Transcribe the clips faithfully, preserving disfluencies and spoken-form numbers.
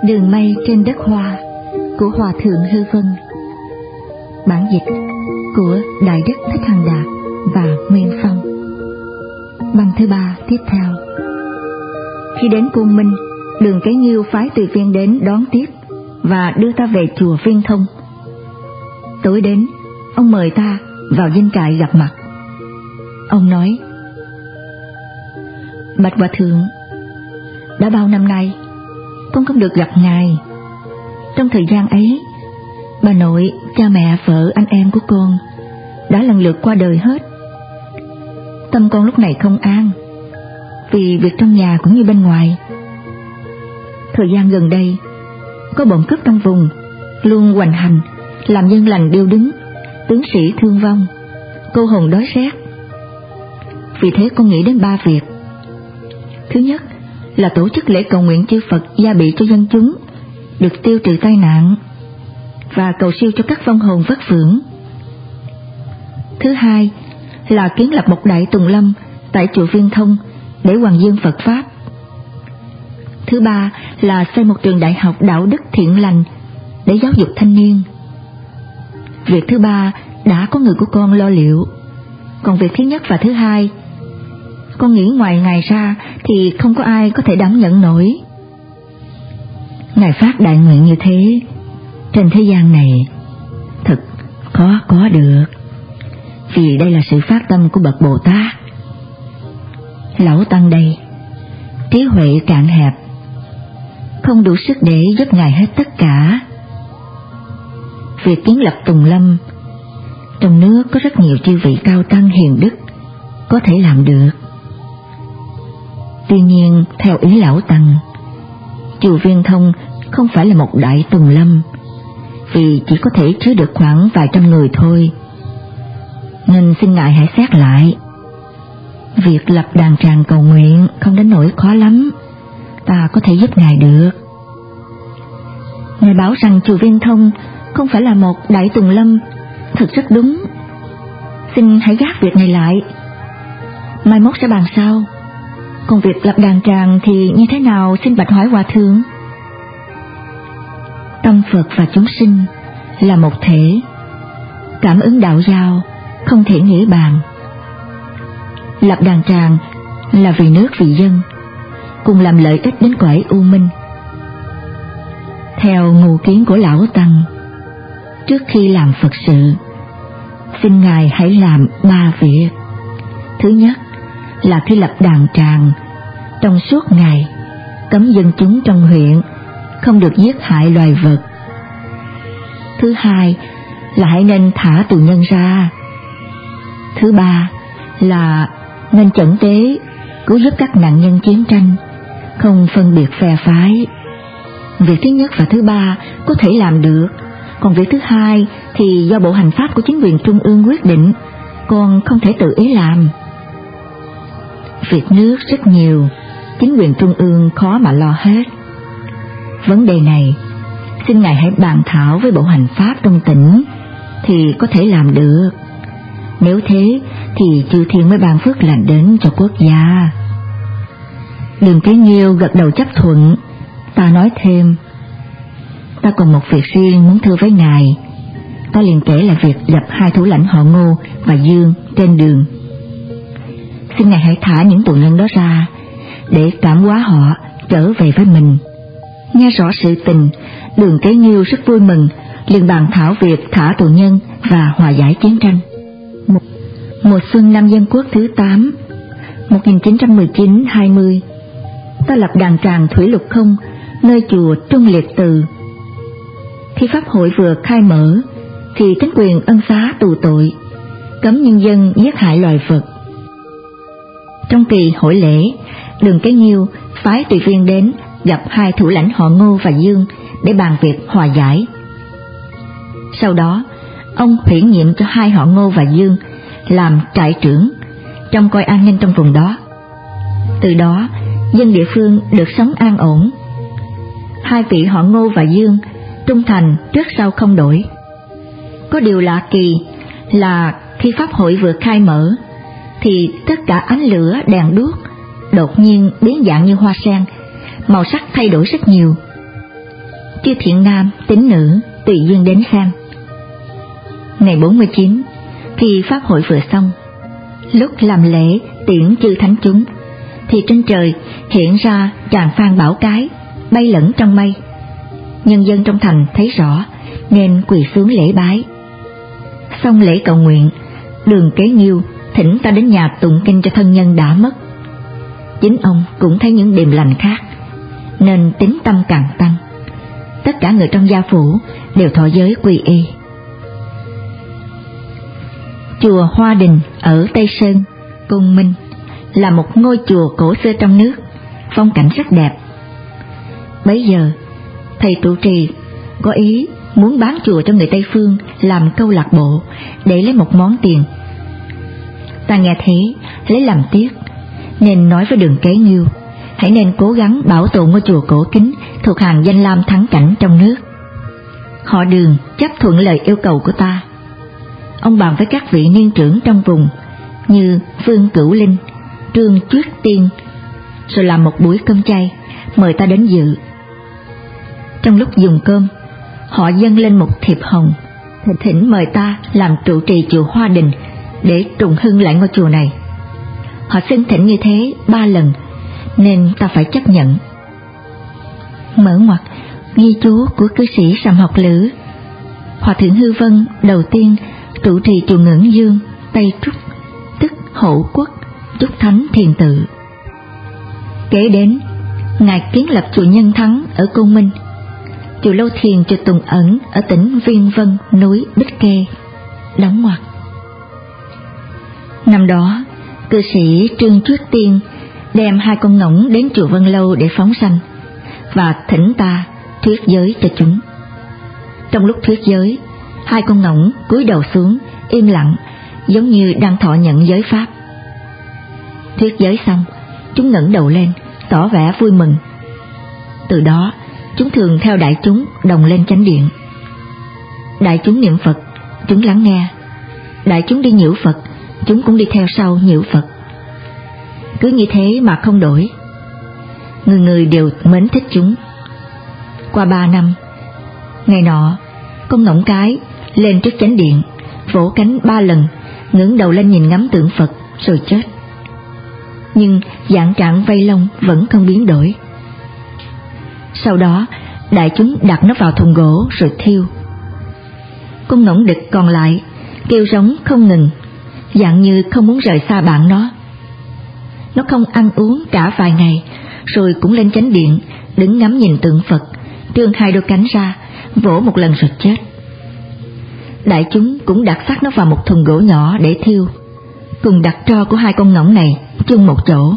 Đường mây trên đất hoa của Hòa thượng Hư Vân. Bản dịch của Đại Đức Thích Hằng Đạt và Nguyên Phong. Băng thứ ba tiếp theo. Khi đến Côn Minh, Đường Cái Nghiêu phái tùy viên đến đón tiếp và đưa ta về chùa Viên Thông. Tối đến, ông mời ta vào dinh trại gặp mặt. Ông nói: Bạch Hòa Thượng, đã bao năm nay con không được gặp ngài. Trong thời gian ấy, bà nội, cha mẹ, vợ, anh em của con đã lần lượt qua đời hết. Tâm con lúc này không an, vì việc trong nhà cũng như bên ngoài. Thời gian gần đây, có bọn cướp trong vùng luôn hoành hành, làm dân lành điêu đứng, tướng sĩ thương vong, cô hồn đói rét. Vì thế con nghĩ đến ba việc. Thứ nhất là tổ chức lễ cầu nguyện chư Phật gia bị cho dân chúng được tiêu trừ tai nạn và cầu siêu cho các vong hồn vất vưởng. Thứ hai là kiến lập một đại tùng lâm tại chùa Viên Thông để hoàng dương Phật Pháp. Thứ ba là xây một trường đại học đạo đức thiện lành để giáo dục thanh niên. Việc thứ ba đã có người của con lo liệu, còn việc thứ nhất và thứ hai, con nghĩ ngoài ngài ra thì không có ai có thể đảm nhận nổi. Ngài phát đại nguyện như thế, trên thế gian này thật khó có được, vì đây là sự phát tâm của bậc Bồ Tát. Lão Tăng đây, trí huệ cạn hẹp, không đủ sức để giúp ngài hết tất cả. Việc kiến lập tùng lâm, trong nước có rất nhiều chư vị cao tăng hiền đức có thể làm được. Tuy nhiên, theo ý Lão Tăng, chùa Viên Thông không phải là một đại tùng lâm, vì chỉ có thể chứa được khoảng vài trăm người thôi. Nên xin ngài hãy xét lại. Việc lập đàn tràng cầu nguyện không đến nỗi khó lắm, ta có thể giúp ngài được. Ngài bảo rằng chùa Viên Thông không phải là một đại tùng lâm, thật rất đúng. Xin hãy gác việc này lại, mai mốt sẽ bàn sau. Còn việc lập đàn tràng thì như thế nào, xin bạch hỏi Hòa Thượng? Tâm Phật và chúng sinh là một thể, cảm ứng đạo giao không thể nghĩa bàn. Lập đàn tràng là vì nước vì dân, cùng làm lợi ích đến cõi u minh. Theo ngụ kiến của Lão Tăng, trước khi làm Phật sự, xin ngài hãy làm ba việc. Thứ nhất là khi lập đàn tràng, trong suốt ngày cấm dân chúng trong huyện không được giết hại loài vật. Thứ hai là hãy nên thả tù nhân ra. Thứ ba là nên chẩn tế, cứu giúp các nạn nhân chiến tranh, không phân biệt phe phái. Việc thứ nhất và thứ ba có thể làm được, còn việc thứ hai thì do bộ hành pháp của chính quyền trung ương quyết định, con không thể tự ý làm. Việc nước rất nhiều, chính quyền trung ương khó mà lo hết. Vấn đề này xin ngài hãy bàn thảo với bộ hành pháp trong tỉnh thì có thể làm được. Nếu thế thì chư thiên mới ban phước lành đến cho quốc gia. Đường Cái Nghiêu gật đầu chấp thuận. Ta nói thêm: Ta còn một việc riêng muốn thưa với ngài. Ta liền kể là việc gặp hai thủ lãnh họ Ngô và Dương trên đường. Xin ngài hãy thả những tù nhân đó ra để cảm hóa họ trở về với mình. Nghe rõ sự tình, Đường Cái Nghiêu rất vui mừng, liền bàn thảo việc thả tù nhân và hòa giải chiến tranh. Mùa xuân năm Dân Quốc thứ tám, một nghìn chín trăm mười chín hai mươi, ta lập đàn tràng Thủy Lục Không nơi chùa Trung Liệt Từ. Khi pháp hội vừa khai mở thì chính quyền ân xá tù tội, cấm nhân dân giết hại loài vật. Trong kỳ hội lễ, Đường Cái Nghiêu phái tùy viên đến gặp hai thủ lãnh họ Ngô và Dương để bàn việc hòa giải. Sau đó, ông huyễn nhiệm cho hai họ Ngô và Dương làm trại trưởng, trông coi an ninh trong vùng đó. Từ đó, dân địa phương được sống an ổn. Hai vị họ Ngô và Dương trung thành trước sau không đổi. Có điều lạ kỳ là khi pháp hội vừa khai mở thì tất cả ánh lửa đèn đuốc đột nhiên biến dạng như hoa sen, màu sắc thay đổi rất nhiều. chư thiện nam, tín nữ tùy duyên đến xem. Ngày bốn mươi chín, khi pháp hội vừa xong, lúc làm lễ tiễn chư thánh chúng, thì trên trời hiện ra tràng phan bảo cái bay lẫn trong mây. Nhân dân trong thành thấy rõ nên quỳ xuống lễ bái. Xong lễ cầu nguyện, Đường Kế Nghiêu thỉnh ta đến nhà tụng kinh cho thân nhân đã mất. Chính ông cũng thấy những điềm lành khác nên tín tâm càng tăng. Tất cả người trong gia phủ đều thọ giới quy y. Chùa Hoa Đình ở Tây Sơn, Côn Minh là một ngôi chùa cổ xưa trong nước, phong cảnh rất đẹp. Bấy giờ thầy trụ trì có ý muốn bán chùa cho người Tây Phương làm câu lạc bộ để lấy một món tiền. Ta nghe thế lấy làm tiếc, nên nói với Đường Kế Nghiêu hãy nên cố gắng bảo tồn ngôi chùa cổ kính thuộc hàng danh lam thắng cảnh trong nước. Họ Đường chấp thuận lời yêu cầu của ta. Ông bàn với các vị niên trưởng trong vùng như Phương Cửu Linh, Trương Chuyết Tiên, rồi làm một buổi cơm chay mời ta đến dự. Trong lúc dùng cơm, họ dâng lên một thiệp hồng thỉnh mời ta làm trụ trì chùa Hoa Đình để trùng hưng lại ngôi chùa này. Họ xin thỉnh như thế ba lần nên ta phải chấp nhận. Mở ngoặt ghi chú của cư sĩ Sầm Học Lữ. Hòa thượng Hư Vân đầu tiên trụ trì chùa Ngưỡng Dương, Tây Trúc, tức Hậu Quốc, Trúc Thánh Thiền Tự. Kế đến, ngài kiến lập chùa Nhân Thắng ở Côn Minh, chùa Lâu Thiền, chùa Tùng Ẩn ở tỉnh Viên Vân, núi Bích Kê, đóng ngoặc. Năm đó, cư sĩ Trương Chuyết Tiên đem hai con ngỗng đến chùa Vân Lâu để phóng sanh và thỉnh ta thuyết giới cho chúng. Trong lúc thuyết giới, hai con ngỗng cúi đầu xuống im lặng, giống như đang thọ nhận giới pháp. Thuyết giới xong, chúng ngẩng đầu lên tỏ vẻ vui mừng. Từ đó chúng thường theo đại chúng đồng lên chánh điện. Đại chúng niệm Phật, chúng lắng nghe. Đại chúng đi nhiễu Phật, chúng cũng đi theo sau nhiễu Phật. Cứ như thế mà không đổi. Người người đều mến thích chúng. Qua ba năm, ngày nọ, con ngỗng cái lên trước chánh điện, vỗ cánh ba lần, ngẩng đầu lên nhìn ngắm tượng Phật rồi chết. Nhưng dạng trạng vây lông vẫn không biến đổi. Sau đó, đại chúng đặt nó vào thùng gỗ rồi thiêu. Con ngỗng đực còn lại kêu rống không ngừng, dạng như không muốn rời xa bạn nó. Nó không ăn uống cả vài ngày, rồi cũng lên chánh điện, đứng ngắm nhìn tượng Phật, trương hai đôi cánh ra, vỗ một lần rồi chết. Đại chúng cũng đặt xác nó vào một thùng gỗ nhỏ để thiêu, cùng đặt tro của hai con ngỗng này chung một chỗ.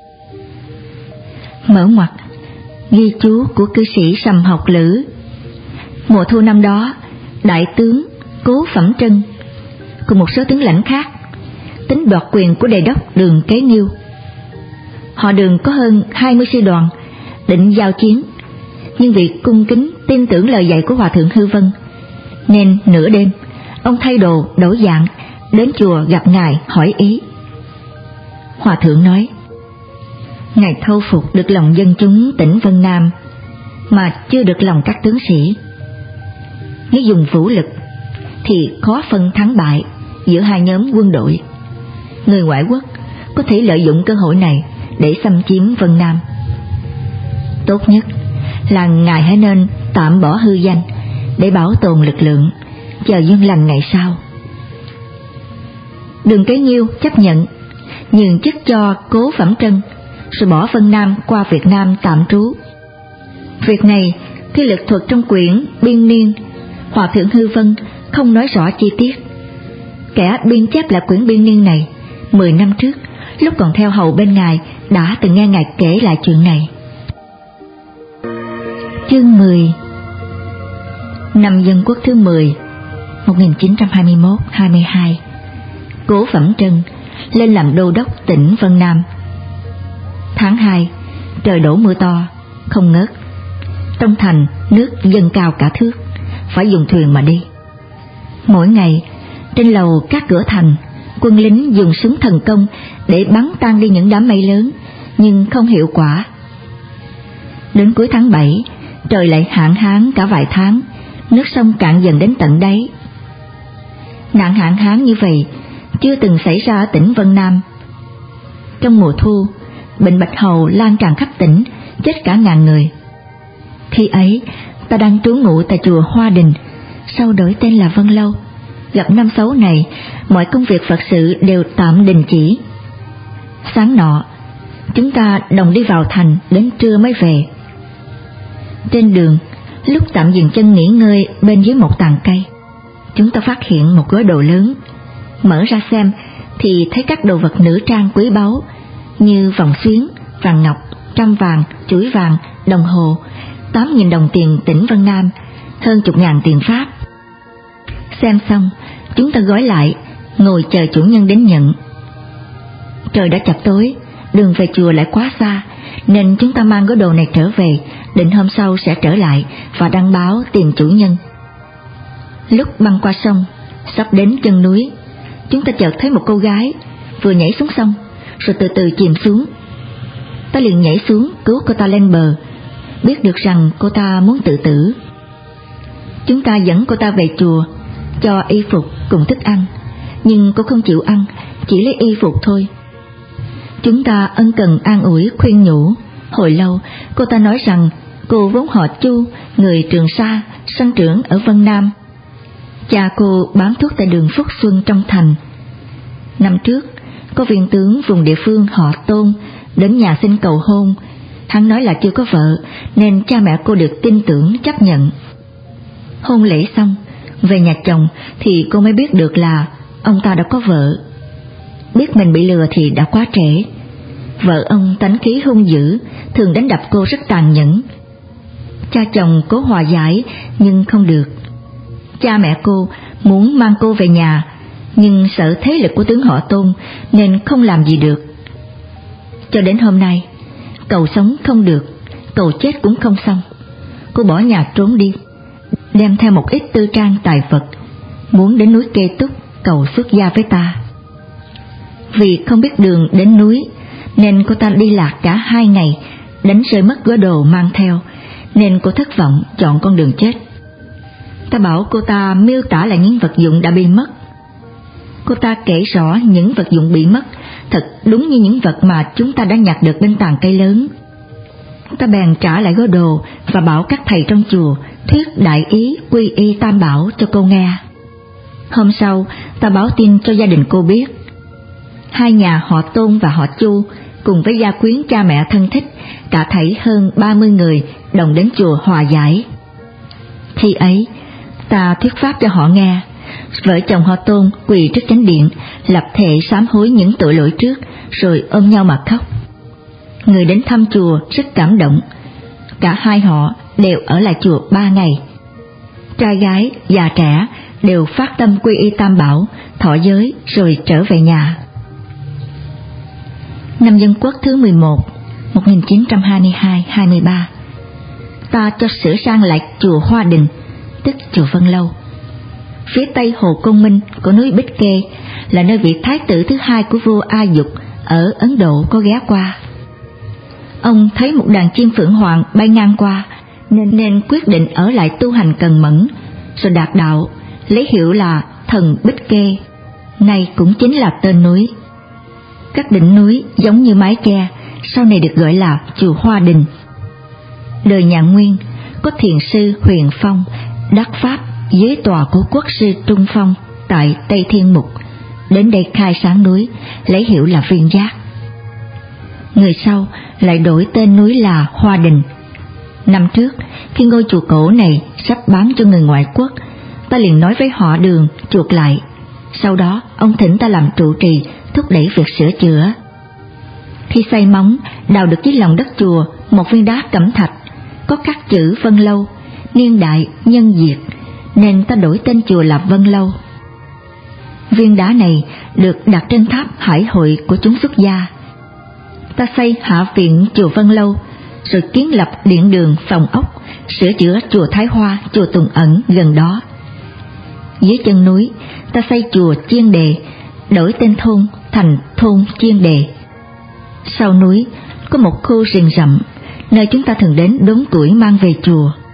Mở ngoặt ghi chú của cư sĩ Sầm Học Lữ. Mùa thu năm đó, đại tướng Cố Phẩm Trân cùng một số tướng lãnh khác tính đoạt quyền của đề đốc Đường Kế Nghiêu. Họ Đường có hơn hai mươi sư đoàn định giao chiến, nhưng vì cung kính tin tưởng lời dạy của Hòa thượng Hư Vân, nên nửa đêm ông thay đồ đổi dạng đến chùa gặp ngài hỏi ý. Hòa thượng nói: ngài thâu phục được lòng dân chúng tỉnh Vân Nam mà chưa được lòng các tướng sĩ. Nếu dùng vũ lực thì khó phân thắng bại giữa hai nhóm quân đội. Người ngoại quốc có thể lợi dụng cơ hội này để xâm chiếm Vân Nam. Tốt nhất là ngài hãy nên tạm bỏ hư danh để bảo tồn lực lượng, chờ duyên lành ngày sau. Đường Kế Nghiêu chấp nhận, nhường chức cho Cố Phẩm Trân, rồi bỏ Vân Nam qua Việt Nam tạm trú. Việc này khi lực thuật trong quyển Biên Niên, Hòa thượng Hư Vân không nói rõ chi tiết. Kẻ biên chép lại quyển Biên Niên này mười năm trước, lúc còn theo hầu bên ngài, đã từng nghe ngài kể lại chuyện này. Chương mười. Năm Dân Quốc thứ mười, một nghìn chín trăm hai mươi mốt đến hai mươi hai, Cố Phẩm Trân lên làm đô đốc tỉnh Vân Nam. Tháng hai, trời đổ mưa to không ngớt. Trong thành nước dâng cao cả thước, phải dùng thuyền mà đi. Mỗi ngày trên lầu các cửa thành, quân lính dùng súng thần công để bắn tan đi những đám mây lớn, nhưng không hiệu quả. Đến cuối tháng bảy, trời lại hạn hán cả vài tháng, nước sông cạn dần đến tận đáy. Nạn hạn hán như vậy chưa từng xảy ra ở tỉnh Vân Nam. Trong mùa thu, bệnh bạch hầu lan tràn khắp tỉnh, chết cả ngàn người. Khi ấy, ta đang trú ngụ tại chùa Hoa Đình, sau đổi tên là Vân Lâu. Gặp năm xấu này, mọi công việc Phật sự đều tạm đình chỉ. Sáng nọ, chúng ta đồng đi vào thành, đến trưa mới về. Trên đường, lúc tạm dừng chân nghỉ ngơi bên dưới một tàn cây, chúng ta phát hiện một gói đồ lớn. Mở ra xem thì thấy các đồ vật nữ trang quý báu như vòng xuyến, vàng ngọc, trăm vàng, chuỗi vàng, đồng hồ, tám nghìn đồng tiền tỉnh Vân Nam, hơn chục ngàn tiền Pháp. Xem xong, chúng ta gói lại, ngồi chờ chủ nhân đến nhận. Trời đã chập tối, đường về chùa lại quá xa, nên chúng ta mang gói đồ này trở về, định hôm sau sẽ trở lại và đăng báo tìm chủ nhân. Lúc băng qua sông, sắp đến chân núi, chúng ta chợt thấy một cô gái vừa nhảy xuống sông, rồi từ từ chìm xuống. Ta liền nhảy xuống cứu cô ta lên bờ, biết được rằng cô ta muốn tự tử. Chúng ta dẫn cô ta về chùa, cho y phục cùng thức ăn, nhưng cô không chịu ăn, chỉ lấy y phục thôi. Chúng ta ân cần an ủi khuyên nhủ. Hồi lâu, cô ta nói rằng cô vốn họ Chu, người Trường Sa, sinh trưởng ở Vân Nam. Cha cô bán thuốc tại đường Phúc Xuân trong thành. Năm trước, có viên tướng vùng địa phương họ Tôn đến nhà xin cầu hôn. Hắn nói là chưa có vợ, nên cha mẹ cô được tin tưởng chấp nhận. Hôn lễ xong, về nhà chồng thì cô mới biết được là ông ta đã có vợ. Biết mình bị lừa thì đã quá trễ. Vợ ông tánh khí hung dữ, thường đánh đập cô rất tàn nhẫn. Cha chồng cố hòa giải nhưng không được. Cha mẹ cô muốn mang cô về nhà, nhưng sợ thế lực của tướng họ Tôn nên không làm gì được. Cho đến hôm nay, cầu sống không được, cầu chết cũng không xong. Cô bỏ nhà trốn đi, đem theo một ít tư trang tài vật, muốn đến núi Kê Túc cầu xuất gia với ta. Vì không biết đường đến núi, nên cô ta đi lạc cả hai ngày, đánh rơi mất gói đồ mang theo, nên cô thất vọng chọn con đường chết. Ta bảo cô ta miêu tả lại những vật dụng đã bị mất. Cô ta kể rõ những vật dụng bị mất thật đúng như những vật mà chúng ta đã nhặt được bên tàn cây lớn. Ta bèn trả lại gói đồ và bảo các thầy trong chùa thuyết đại ý quy y tam bảo cho cô nghe. Hôm sau, ta báo tin cho gia đình cô biết. Hai nhà họ Tôn và họ Chu cùng với gia quyến cha mẹ thân thích, cả thảy hơn ba mươi người đồng đến chùa hòa giải. Khi ấy, ta thuyết pháp cho họ nghe. Vợ chồng họ Tôn quỳ trước chánh điện, lập thệ sám hối những tội lỗi trước, rồi ôm nhau mà khóc. Người đến thăm chùa rất cảm động. Cả hai họ đều ở lại chùa ba ngày. Trai gái, già trẻ đều phát tâm quy y tam bảo, thọ giới rồi trở về nhà. Năm Dân Quốc thứ mười một, một nghìn chín trăm hai mươi hai hai mươi ba, ta cho sửa sang lại chùa Hoa Đình, tức chùa Vân Lâu. Phía tây hồ Công Minh của núi Bích Kê là nơi vị thái tử thứ hai của vua A Dục ở Ấn Độ có ghé qua. Ông thấy một đàn chim phượng hoàng bay ngang qua, nên, nên quyết định ở lại tu hành cần mẫn, rồi đạt đạo, lấy hiệu là Thần Bích Kê, này cũng chính là tên núi. Các đỉnh núi giống như mái che, sau này được gọi là chùa Hoa Đình. Đời nhà Nguyên, có thiền sư Huyền Phong đắc pháp dưới tòa của quốc sư Trung Phong tại Tây Thiên Mục, đến đây khai sáng núi, lấy hiệu là Viên Giác. Người sau lại đổi tên núi là Hoa Đình. Năm trước, khi ngôi chùa cổ này sắp bán cho người ngoại quốc, ta liền nói với họ Đường chuộc lại. Sau đó, ông thỉnh ta làm trụ trì, thúc đẩy việc sửa chữa. Khi xây móng, đào được dưới lòng đất chùa một viên đá cẩm thạch, có khắc chữ Vân Lâu, niên đại nhân diệt, nên ta đổi tên chùa là Vân Lâu. Viên đá này được đặt trên tháp hải hội của chúng xuất gia. Ta xây hạ viện chùa Vân Lâu, rồi kiến lập điện đường, phòng ốc, sửa chữa chùa Thái Hoa, chùa Tùng Ẩn gần đó. Dưới chân núi, ta xây chùa Chiên Đề, đổi tên thôn thành thôn Chiên Đề. Sau núi có một khu rừng rậm, nơi chúng ta thường đến đốn củi mang về chùa.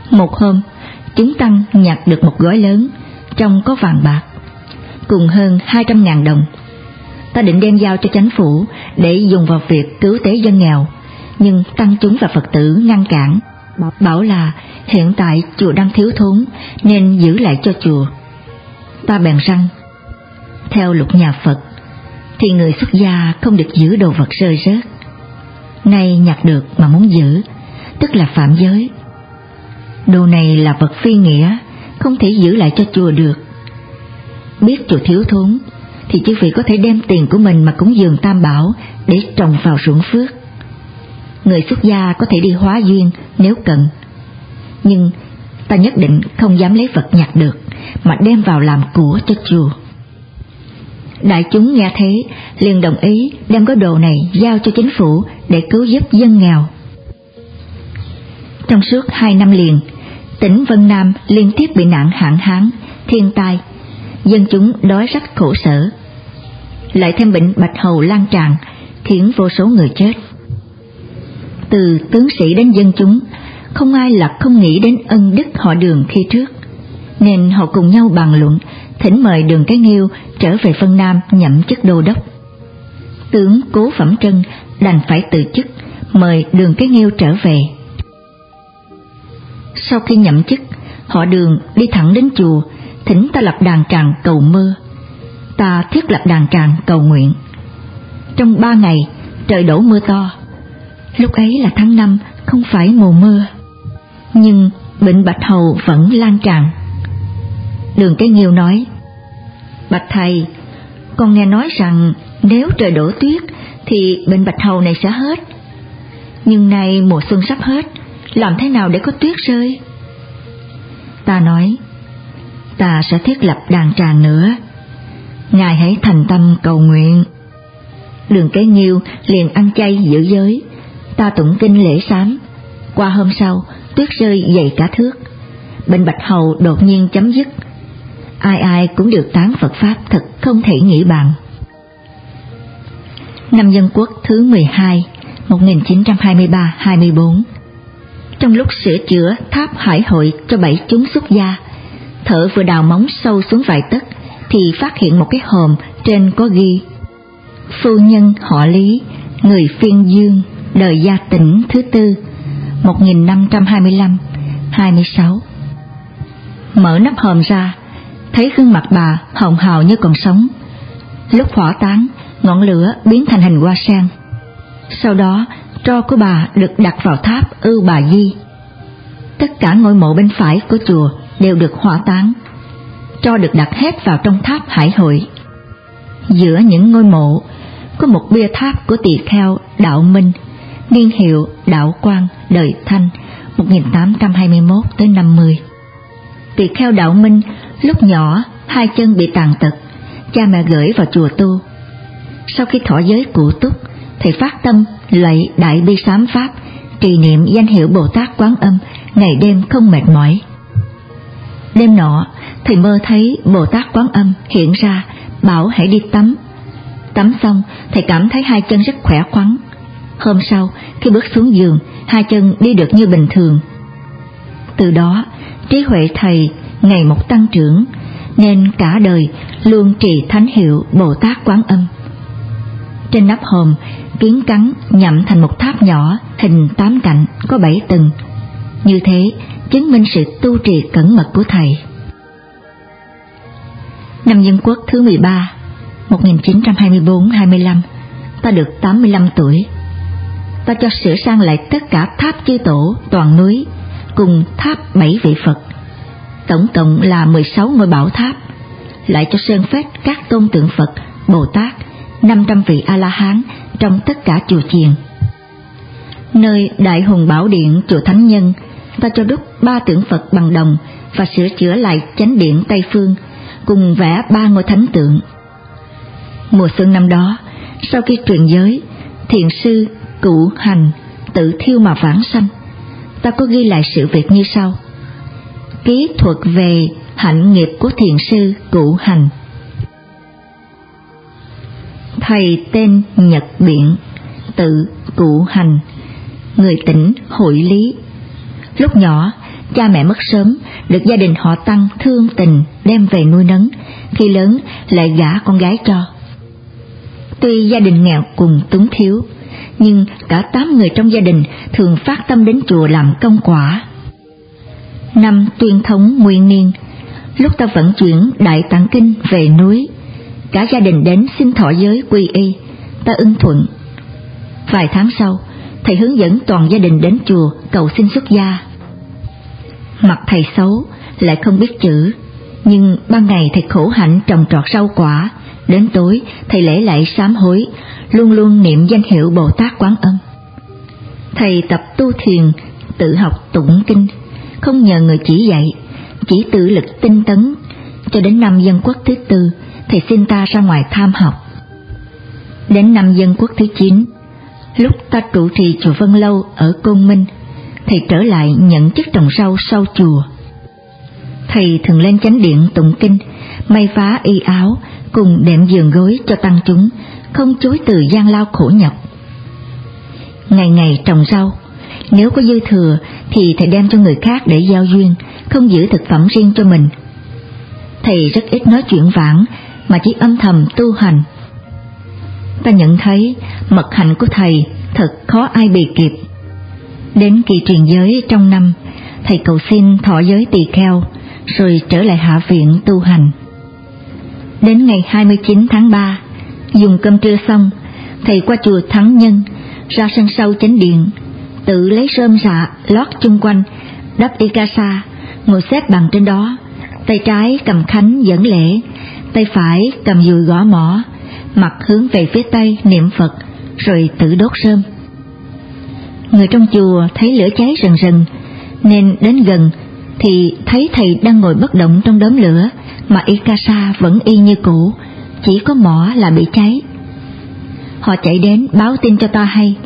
Một hôm, chúng tăng nhặt được một gói lớn, trong có vàng bạc, cùng hơn hai trăm ngàn đồng. Ta định đem giao cho chánh phủ để dùng vào việc cứu tế dân nghèo, nhưng tăng chúng và Phật tử ngăn cản, bảo là hiện tại chùa đang thiếu thốn nên giữ lại cho chùa. Ta bèn rằng, theo luật nhà Phật thì người xuất gia không được giữ đồ vật rơi rớt. Nay nhặt được mà muốn giữ, tức là phạm giới. Đồ này là vật phi nghĩa, không thể giữ lại cho chùa được. Biết chùa thiếu thốn thì chư vị có thể đem tiền của mình mà cúng dường Tam Bảo để trồng vào ruộng phước. Người xuất gia có thể đi hóa duyên nếu cần, nhưng ta nhất định không dám lấy vật nhặt được mà đem vào làm của cho chùa. Đại chúng nghe thế liền đồng ý đem gói đồ này giao cho chính phủ để cứu giúp dân nghèo. Trong suốt hai năm liền, tỉnh Vân Nam liên tiếp bị nạn hạn hán, thiên tai, dân chúng đói rách khổ sở. Lại thêm bệnh bạch hầu lan tràn, khiến vô số người chết. Từ tướng sĩ đến dân chúng, không ai là không nghĩ đến ân đức họ Đường khi trước, nên họ cùng nhau bàn luận thỉnh mời Đường Cái Nghiêu trở về Vân Nam nhậm chức đô đốc. Tướng Cố Phẩm Trân đành phải từ chức, mời Đường Cái Nghiêu trở về. Sau khi nhậm chức, họ Đường đi thẳng đến chùa, thỉnh ta lập đàn tràng cầu mưa. Ta thiết lập đàn tràng cầu nguyện. Trong ba ngày, trời đổ mưa to. Lúc ấy là tháng năm, không phải mùa mưa, nhưng bệnh bạch hầu vẫn lan tràn. Đường Cái Nghiêu nói, bạch thầy, con nghe nói rằng nếu trời đổ tuyết thì bệnh bạch hầu này sẽ hết. Nhưng nay mùa xuân sắp hết, làm thế nào để có tuyết rơi? Ta nói, ta sẽ thiết lập đàn tràng nữa, ngài hãy thành tâm cầu nguyện. Đường Cái Nghiêu liền ăn chay giữ giới, ta tụng kinh lễ sám. Qua hôm sau, tuyết rơi dày cả thước, bệnh bạch hầu đột nhiên chấm dứt. Ai ai cũng được tán Phật Pháp, thật không thể nghĩ bàn. Năm Dân Quốc thứ mười hai, một nghìn chín trăm hai mươi ba hai mươi bốn, trong lúc sửa chữa tháp Hải Hội cho bảy chúng xuất gia, thợ vừa đào móng sâu xuống vài tấc thì phát hiện một cái hòm trên có ghi: phu nhân họ Lý, người Phiên Dương, đời Gia Tỉnh thứ tư, một nghìn năm trăm hai mươi lăm hai mươi sáu. Mở nắp hòm ra, thấy gương mặt bà hồng hào như còn sống. Lúc hỏa táng, ngọn lửa biến thành hình hoa sen. Sau đó, tro của bà được đặt vào tháp Ưu Bà Di. Tất cả ngôi mộ bên phải của chùa đều được hỏa táng. Tro được đặt hết vào trong tháp Hải Hội. Giữa những ngôi mộ có một bia tháp của tỳ kheo Đạo Minh, niên hiệu Đạo Quang, đời Thanh, một nghìn tám trăm hai mươi mốt tới năm mươi. Tỳ kheo Đạo Minh lúc nhỏ hai chân bị tàn tật, cha mẹ gửi vào chùa tu. Sau khi thọ giới cụ túc, thầy phát tâm lạy Đại Bi Sám Pháp, trì niệm danh hiệu Bồ Tát Quán Âm, ngày đêm không mệt mỏi. Đêm nọ, thầy mơ thấy Bồ Tát Quán Âm hiện ra, bảo hãy đi tắm. Tắm xong, thầy cảm thấy hai chân rất khỏe khoắn. Hôm sau, khi bước xuống giường, hai chân đi được như bình thường. Từ đó, trí huệ thầy ngày một tăng trưởng, nên cả đời luôn trì thánh hiệu Bồ Tát Quán Âm. Trên nắp hòm, kiến cắn nhậm thành một tháp nhỏ hình tám cạnh có bảy tầng. Như thế chứng minh sự tu trì cẩn mật của thầy. Năm Dân Quốc thứ mười ba, một nghìn chín trăm hai mươi bốn hai mươi lăm, ta được tám mươi lăm tuổi. Ta cho sửa sang lại tất cả tháp chư tổ toàn núi cùng tháp bảy vị Phật, tổng cộng là mười sáu ngôi bảo tháp, lại cho sơn phết các tôn tượng Phật, Bồ Tát, năm trăm vị A-la-hán trong tất cả chùa chiền. Nơi Đại Hùng Bảo Điện chùa Thánh Nhân, ta cho đúc ba tượng Phật bằng đồng và sửa chữa lại chánh điện Tây Phương, cùng vẽ ba ngôi thánh tượng. Mùa xuân năm đó, sau khi truyền giới, thiền sư Cụ Hành tự thiêu mà vãng sanh, ta có ghi lại sự việc như sau: ký thuật về hạnh nghiệp của thiền sư Cụ Hành. Thầy tên Nhật Biện, tự Cụ Hành, người tỉnh Hội Lý. Lúc nhỏ, cha mẹ mất sớm, được gia đình họ Tăng thương tình đem về nuôi nấng, khi lớn lại gả con gái cho. Tuy gia đình nghèo cùng túng thiếu, nhưng cả tám người trong gia đình thường phát tâm đến chùa làm công quả. Năm Tuyên Thống Nguyên Niên, lúc ta vận chuyển Đại Tạng Kinh về núi, cả gia đình đến xin thọ giới quy y, ta ưng thuận. Vài tháng sau, thầy hướng dẫn toàn gia đình đến chùa cầu xin xuất gia. Mặt thầy xấu, lại không biết chữ, nhưng ban ngày thầy khổ hạnh trồng trọt rau quả, đến tối thầy lễ lại sám hối, luôn luôn niệm danh hiệu Bồ Tát Quán Âm. Thầy tập tu thiền, tự học tụng kinh, không nhờ người chỉ dạy, chỉ tự lực tinh tấn, cho đến năm Dân Quốc thứ tư, thầy xin ta ra ngoài tham học. Đến năm Dân Quốc thứ chín, lúc ta trụ trì chùa Vân Lâu ở Côn Minh, thầy trở lại nhận chức trồng rau sau chùa. Thầy thường lên chánh điện tụng kinh, may vá y áo, cùng đệm giường gối cho tăng chúng, không chối từ gian lao khổ nhọc. Ngày ngày trồng rau, nếu có dư thừa thì thầy đem cho người khác để giao duyên, không giữ thực phẩm riêng cho mình. Thầy rất ít nói chuyện vãng, mà chỉ âm thầm tu hành. Ta nhận thấy mật hạnh của thầy thật khó ai bì kịp. Đến kỳ truyền giới trong năm, thầy cầu xin thọ giới tỳ kheo, rồi trở lại hạ viện tu hành. Đến ngày hai mươi chín tháng ba, dùng cơm trưa xong, thầy qua chùa Thắng Nhân, ra sân sau chánh điện, tự lấy rơm rạ lót chung quanh, đắp y ca sa, ngồi xếp bằng trên đó, tay trái cầm khánh dẫn lễ, tay phải cầm dùi gõ mõ, mặt hướng về phía tây niệm Phật, rồi tự đốt rơm. Người trong chùa thấy lửa cháy rần rần, nên đến gần thì thấy thầy đang ngồi bất động trong đốm lửa, mà y ca sa vẫn y như cũ, chỉ có mõ là bị cháy. Họ chạy đến báo tin cho ta hay.